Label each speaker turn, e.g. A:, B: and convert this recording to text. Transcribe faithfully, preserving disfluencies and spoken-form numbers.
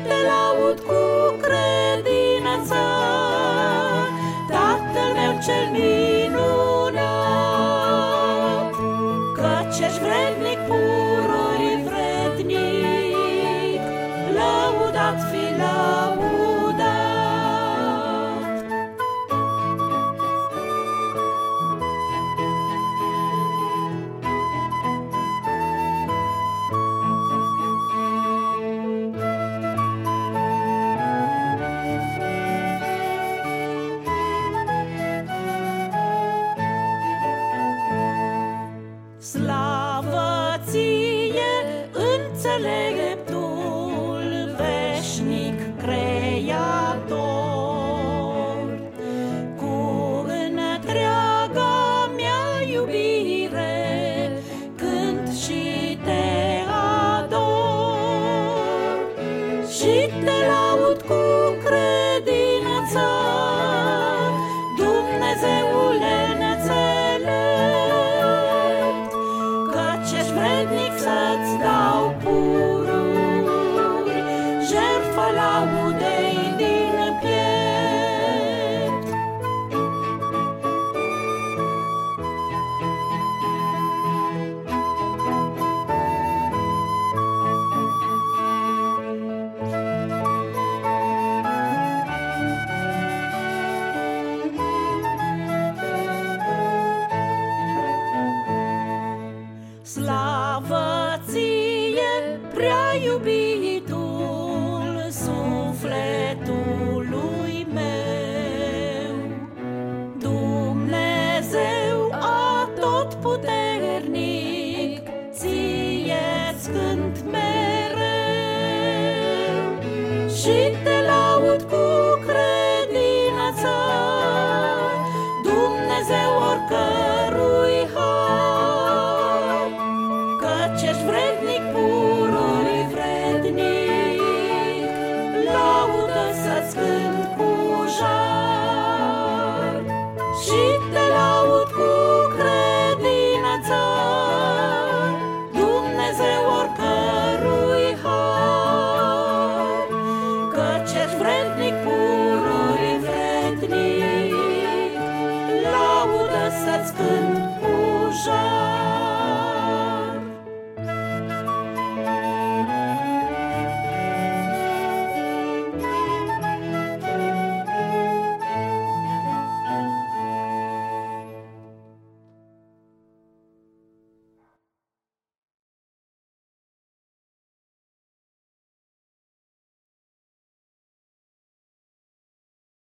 A: te laud cu credință, Tatăl meu cel minunat, căci ești vrednic, pururi vrednic, lăudat fi lăudat. Slavă ție, înțeleptul veșnic creator, cu întreaga mea iubire cânt și te ador și te laud cu credință, Dumnezeule înțelept, căci ești vrednic să-ți dau pururi, jertfa laudei din piept. Slavă ție, prea iubitul sufletului meu, Dumnezeu atotputernic, ție-ți cânt mereu și te laud cu credință, Dumnezeu oricărui har, căci ești vrednic, pururi vrednic, laudă să-ți cânt.